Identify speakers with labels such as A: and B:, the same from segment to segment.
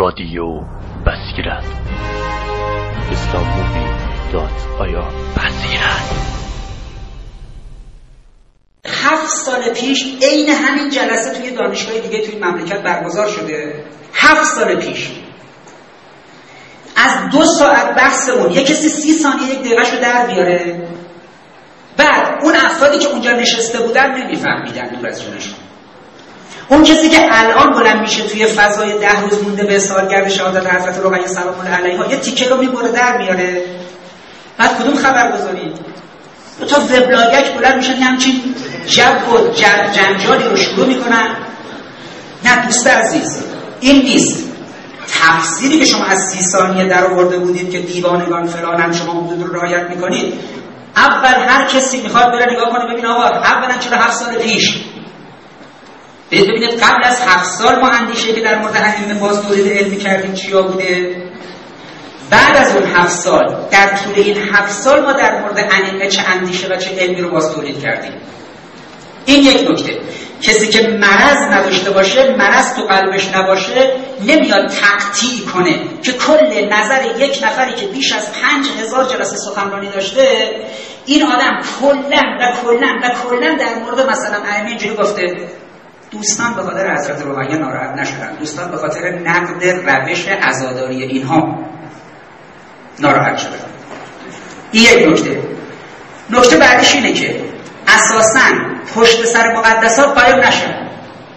A: رادیو بصیرت islammovie.ir بصیرت
B: 7 سال پیش عین همین جلسه توی دانشگاه دیگه توی مملکت برگزار شده. 7 سال پیش از 2 ساعت بحثمون یک کسی 30 ثانیه 1 دقیقه‌شو در بیاره، بعد اون افرادی که اونجا نشسته بودن نمیفهمیدن دور از جونشون. اون کسی که الان بلند میشه توی فضای 10 روز مونده به سالگرد شهادت حضرت رقیه سلام الله علیها یه تیکه رو میبره در میاره، بعد کدوم خبرگزاری؟ دو تا وبلاگک بلند میشن همچین جب و جنجالی رو شروع میکنن. نه دوست عزیز، این نیست. تفسیری که شما از 30 ثانیه در آورده بودید که دیوانگان فلانن شما حدود رو رعایت میکنید، اول هر کسی میخواد بره نگاه کنه ببین آقا اولا چرا 7 سال پیش ببینید قبل از 7 سال ما اندیشه که در مورد همین باز تولید علمی کردیم چیا بوده، بعد از اون 7 سال در طول این 7 سال ما در مورد انیمه چه اندیشه و چه علمی رو باز تولید کردیم. این یک نکته. کسی که مرض نداشته باشه، مرض تو قلبش نباشه، نمیاد تقطیع کنه که کل نظر یک نفری که بیش از 5000 جلسه سخنرانی داشته این آدم کلا در مورد مثلا ائمه اینجوری گفته. دوستان به خاطر حضرت رقیه ناراحت نشدن، دوستان به خاطر نقد روش عزاداری اینها ناراحت شدن. این یک نکته. نکته بعدیش اینه که اساساً پشت سر مقدسات قایم نشن.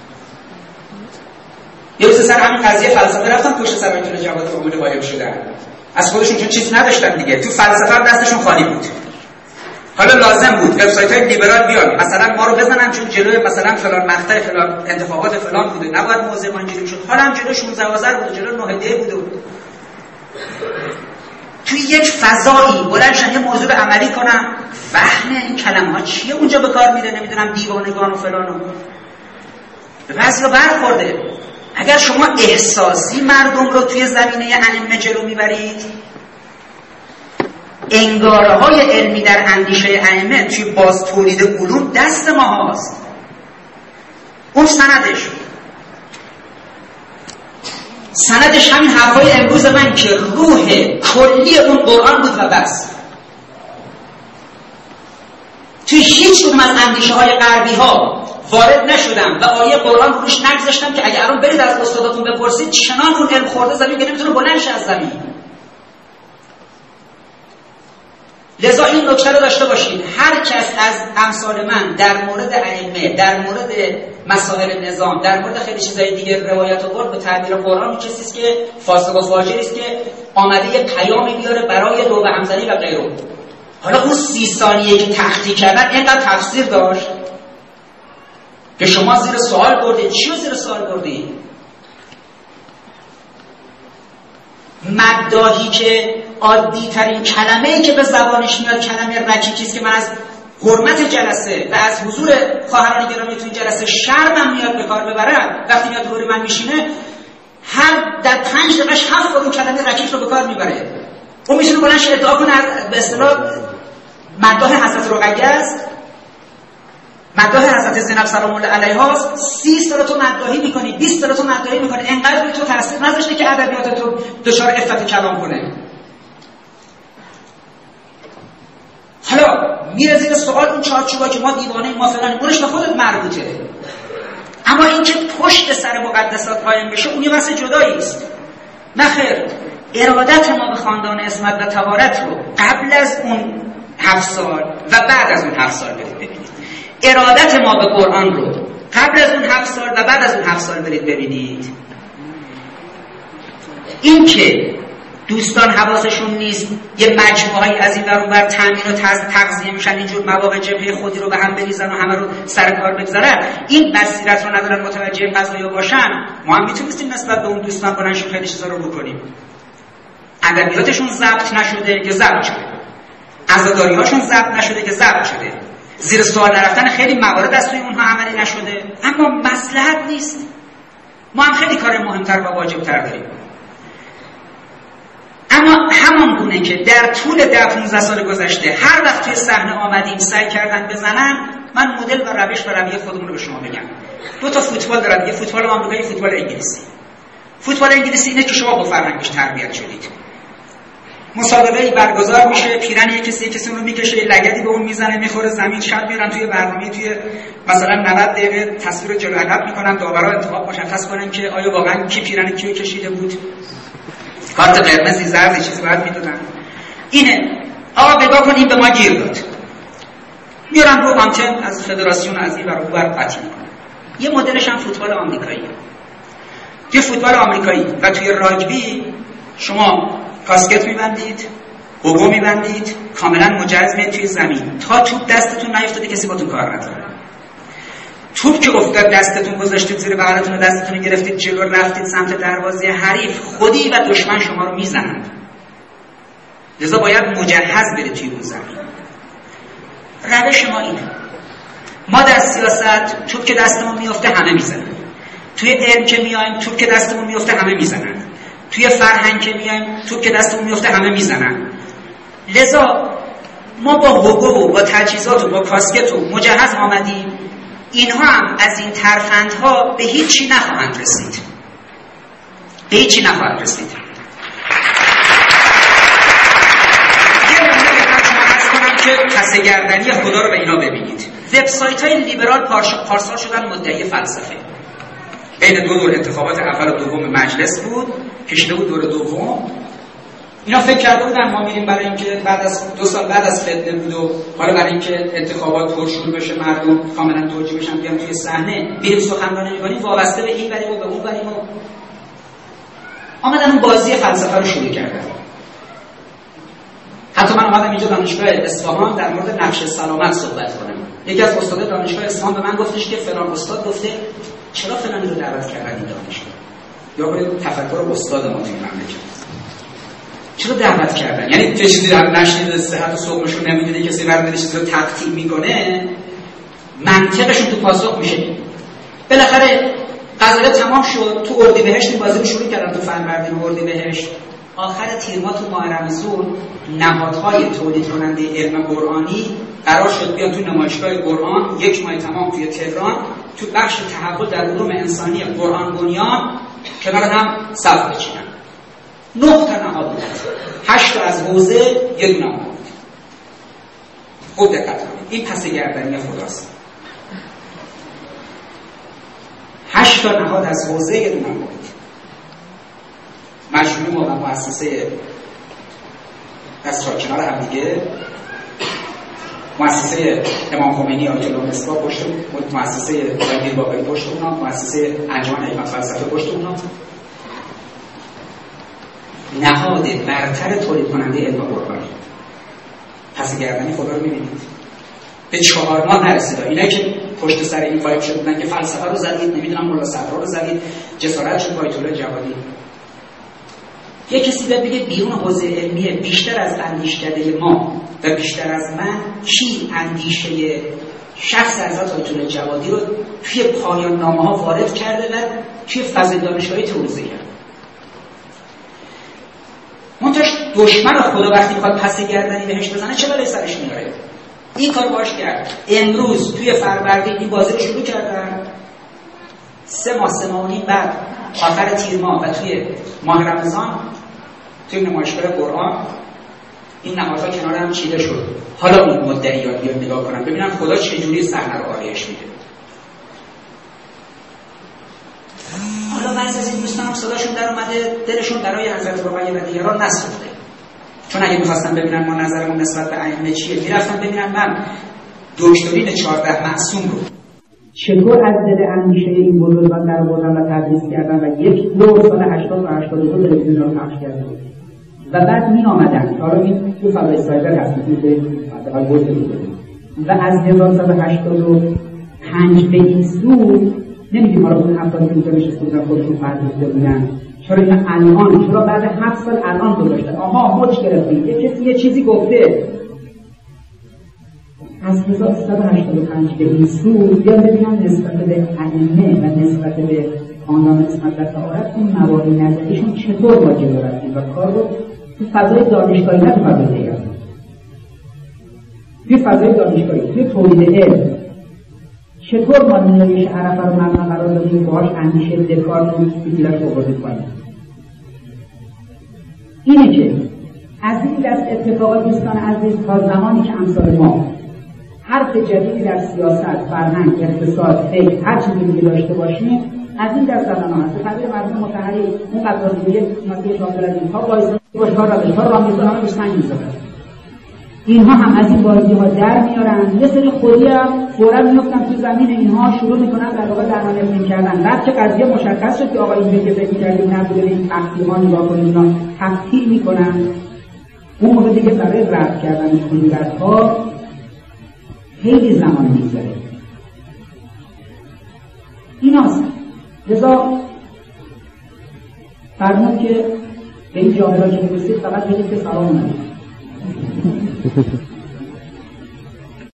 B: یه روز سر همین قضیه فلسفه رفتن پشت سر اینجور جواد فقوده قایم شدن. از خودشون چون چیز نداشتن دیگه، تو فلسفه هم دستشون خالی بود. حالا لازم بود وبسایت‌های لیبرال بیان مثلا ما رو بزنن چون جلوی مثلا فلان مقطع فلان انتخابات فلان بوده، نباید موضوع ما اینجوری شد. حالا هم جلو 16 آذر بود، جلو 9 دی بود. توی یک فضایی بلند شدن یه موضوع عملی کنم، فهم این کلمه‌ها چیه اونجا به کار میره، نمیدونم دیوانگان و فلان به بعضیا برخورده. اگر شما احساسی مردم رو توی زمینه انیمه جلو میبرید، انگاره‌های علمی در اندیشه ائمه توی باز تولید علوم دست ما هست. اون سندش همین حرفای امروز من که روح کلی اون قرآن بود و بس. توی هیچ کدوم از اندیشه های غربی ها وارد نشدم و آیه قرآن رو روش نگذاشتم که اگه الان برید از استاداتون بپرسید چنان اون علم خورده زمین که نمیتونه بلند شه از زمین. لذا این نکته رو داشته باشید، هر کس از امثال من در مورد ائمه، در مورد مسائل نظام، در مورد خیلی چیزای دیگه روایت آورد، به تعبیر قرآن کسی است که فاسق و فاجر است که آمده یه پیامی بیاره برای دو به همزنی و غیره. حالا اون 30 ثانیه که تخطی کردن اینقدر تفسیر داشت که شما زیر سوال بردید. چی رو زیر سوال بردید؟ مداحی که عادی ترین کلمه‌ای که به زبانش میاد کلمه رکیکی است که من از حرمت جلسه و از حضور خواهران گرامی تو این جلسه شرمم میاد به کار ببرم. وقتی میاد روی من میشینه هر در 5 دقیقه 7 بار اون کلمه رکیک رو به کار میبره. اون میتونه بلند شه ادعا کنه به اصطلاح مداح حضرت رقیه است، مداح حضرت زینب سلام الله علیها است. 30 سال تو مداحی میکنی، 20 سال تو مداحی میکنی، انقدر روی تو تاثیر نذاشته که ادبیات تو دچار عفت کلام کنه. حالا میره زیر سوال اون چارچوبا که ما دیوانه ما فلان، اونش به خودت مربوطه. اما این که پشت سر مقدسات قایم بشه اون یه بحث جدایی است. نخیر، ارادت ما به خاندان عصمت و طهارت رو قبل از اون 7 سال و بعد از اون 7 سال ببینید. ارادت ما به قرآن رو قبل از اون 7 سال و بعد از اون 7 سال برید ببینید. این که دوستان حواسشون نیست یه مجموعه‌ای از این ور اون ور تامین و تغذیه میشن، اینجور مواقع جبهه خودی رو به هم بریزن و همه رو سر کار بگذارن، این بصیرت رو ندارن متوجه قضایا باشن. ما هم میتونستیم نسبت به اون دوستان بلنشون خیلی چیزا رو بکنیم. ادبیاتشون ضبط نشده که ضبط شده، عزاداری‌هاشون ضبط نشده که ضبط شده، زیر سوال نرفتن خیلی موارد از توی اونها عملی نشده. اما مصلحت نیست. ما هم خیلی کار مهمتر و واجبتر داریم. اما همان گونه که در طول 10-15 سال گذشته هر وقت توی صحنه آمدیم سعی کردن بزنن، من مدل و روش و رویه خودمون رو به شما بگم. 2 تا فوتبال دارن، یه فوتبال آمریکایی، یه فوتبال انگلیسی. فوتبال انگلیسی اینه که شما با فرهنگش تربیت شدید. مسابقه برگزار میشه، پیرن کسی اون رو میکشه، لگدی به اون میزنه، میخوره زمین، شب میرن توی برنامه، توی مثلا 90 دقیقه تصویر جلو عقب میکنن، داورا انتخاب مشخص کنن که آیا واقعا کی پیرن کیو کشیده بود، کارت قرمزی زرد چیزی باید میدادن. اینه آقا نگاه کنیم به ما گیر داد، میارن رو آنتن از فدراسیون از این ور اون ور قطعی میکنن. یه مدلش هم فوتبال آمریکایی. توی فوتبال آمریکایی و توی راگبی شما کاسکت میبندید، گوگو میبندید، کاملا مجهز میاد توی زمین تا توپ دستتون نیفتاده کسی باتون کار نداره. توپ که افتاد دستتون گذاشتید زیر بغلتون و دستتون گرفتید جلو رفتید سمت دروازه حریف، خودی و دشمن شما رو میزنن. لذا باید مجهز برید توی اون زمین. روش ما اینه. ما در سیاست توپ که دستمون میفته همه میزنن. توی علم که میایم توپ که دستمون میفته همه میزنن. توی فرهنگ که میایم توپ که دستمون میفته همه میزنن. لذا ما با حقوق و با تجهیزات و با کاسکت و مجهز آمدیم. اینها هم از این ترفندها به هیچی نخواهند رسید. به هیچی نخواهند رسید. یه نمونه که شما عرض کنم که پسگردنی خدا رو به اینا ببینید. وبسایت های لیبرال پارسال شدن مدعی فلسفه. بین دور انتخابات اول و دوم مجلس بود، کشیده بود دور دوم. اینا فکر کرده بودن ما میریم برای اینکه بعد از 2 سال بعد از فتنه بود و حالا برای اینکه انتخابات پرشور بشه، مردم کاملا توجیه بشن بیان توی صحنه، بریم سخنرانی می‌کنیم وابسته به این بریم و به اون بریم و آمدن اون بازی فلسفه رو شروع کردن. حتی من اومدم اینجا دانشگاه اصفهان در مورد نقش سلامت صحبت کنم. یکی از استادان دانشگاه اصفهان به من گفتش که فلان استاد گفته چرا فلانی رو دعوت کردن این دانشگاه؟ یا برای تفکر استاد ما توی مملکت چرا دعوت کردن؟ یعنی چه چیزی در نشنیده، صحت و سقمشون نمیدونه، کسی برمی‌داره چیزی رو تقطیع میکنه، منطقشون تو پاسخ میشه. بالاخره قضیه تمام شد. تو اردیبهشت این بازی رو شروع کردن، تو فروردین اردیبهشت. آخر تیر ماه تو ماه رمضان نهادهای تولید کننده علم قرآنی قرار شد بیان تو نمایشگاه قرآن 1 ماه تمام توی تهران تو بخش تحول در علوم انسانی قرآن بنیان کنار هم صف بچینن. 9 تا نهاد بود، 8 تا از حوزه، 1 دونه بود. خود دقت کنید، این پسگردنی خداست. 8 تا نهاد از حوزه، 1 دونه بود. مجموع و مؤسسه از کنار هم دیگه، مؤسسه امام خمینی آیت الله مصباح پشت اون، مؤسسه دیر باقری پشت اونا، مؤسسه انجمن ائمه فلسفه پشت اونا. نهاد برتر تولید کننده علم قرآنی. پس گردنی خدا رو می‌بینید. به 4 ماه نرسید. اینا که پشت سر این وایب شدن که فلسفه رو زدید، نمیدونم مولا صدرا رو زدید، جسارت شد با آیت الله جوادی. یه کسی باید بگه بیرون حوزه علمیه بیشتر از اندیشکده ما و بیشتر از من چی اندیشه شخص حضرت آیت الله جوادی رو توی پایان نامه‌ها وارد کرده و توی فضای دانشگاهی توضیح کرده. منتش دشمن خدا وقتی میخواد پس گردنی بهش بزنه چه بلایی سرش میاره؟ این کار باش کرد. امروز توی فروردین این بازی رو شروع کردن. 3 ماه 3 ماه بعد آخر تیر ماه و توی ماه رمضان توی نمایشگاه قرآن این نهادها کنار هم چیده شد. حالا اون مدعیات بیاد نگاه کنن ببینن خدا چجوری صحنه رو آرایش میده. حالا بعضی از این دوستان هم صداشون در اومده، دلشون برای حضرت رقیه و دیگران نسوخته، چون اگه می‌خواستن ببینن ما نظرمون نسبت به ائمه چیه، میرفتن ببینن من دکترین 14 معصوم رو چطور از دل اندیشه این بزرگان در آوردن و تدریس کردن و یک دور سال 80 و 82 تلویزیون رو پخش کردن و بعد می آمدن. حالا این تو فضای سایبر هست که حداقل گفته می‌کنه و از 1985 به این سو نمیگیم حالا اون افرادی که اونجا نشسته بودن خودشون فرضیده بودن چرا این الان، چرا بعد 7 سال الان گذاشته آها موج گرفتیم یه کسی یه چیزی گفته. از 1385 به این سو بیان ببینم نسبت به ائمه و نسبت به آنان نسبت به سعادت اون مواردی نظریشون چطور با جلو رفتیم و کار رو تو فضای دانشگاهی نه تو فضای دیگر، توی فضای دانشگاهی توی تولید علم چطور ما نیایش عرفه رو مبنا قرار دادیم باهاش اندیشه دکارت رو سیبیلش رو بازی کنیم؟ اینه که از این دست اتفاقات دوستان عزیز تا زمانی که امثال ما حرف جدیدی در سیاست، فرهنگ، اقتصاد، فکر، هر چیزی دیگه داشته باشیم، از این دست زدن هست. تعبیر مردم متحری اون قضا دیگه مسئله شامل از اینها وایسان باشها را میزنن همه بیشتنگ میزنن. اینها هم از این بازی ها در میارن، یه سری خودی هم فورا میفتن تو زمین اینها شروع میکنن در واقع درمان افزین کردن. بعد که قضیه مشخص شد که آقا این که فکر کردیم نبوده این تقطیع ها نگاه کنیم اینا تقطیع میکنن، اون موقع دیگه برای رد کردن کلیت ها خیلی زمان میگذره. ایناست لذا فرمود که به این جاهلا که بسید فقط بگید که سلام علیکم.